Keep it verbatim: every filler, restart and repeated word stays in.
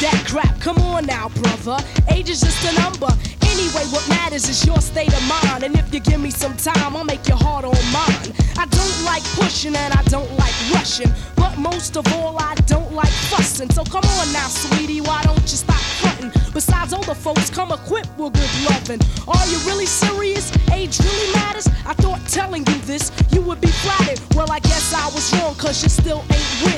that crap, come on now, brother. Age is just a number. Anyway, what matters is your state of mind. And if you give me some time, I'll make your heart on mine. I don't like pushing and I don't like rushing, but most of all, I don't like fussing. So come on now, sweetie, why don't you stop frontin'? Besides, older folks come equipped with good loving. Are you really serious? Age really matters? I thought telling you this, you would be flattered. Well, I guess I was wrong, cause you still ain't with